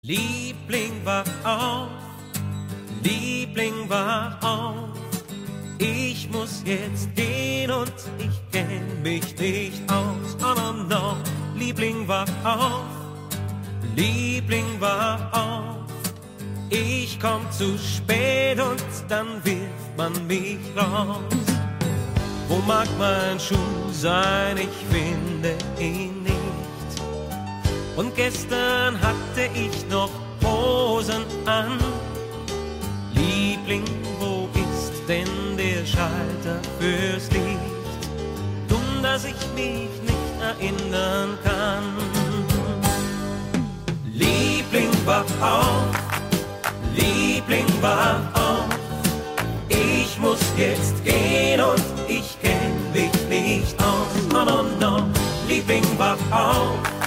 Liebling, wach auf, Liebling, wach auf. Ich muss jetzt gehen und ich kenn mich nicht aus. Oh no, no. Liebling, wach auf, Liebling, wach auf. Ich komm zu spät und dann wirft man mich raus. Wo mag mein Schuh sein? Ich finde ihn nicht. Und gestern hatte ich noch Hosen an. Liebling, wo ist denn der Schalter fürs Licht? Dumm, dass ich mich nicht erinnern kann. Liebling, wach auf, Liebling, wach auf. Ich muss jetzt gehen und ich kenn mich nicht aus. Oh no, no. Liebling, wach auf,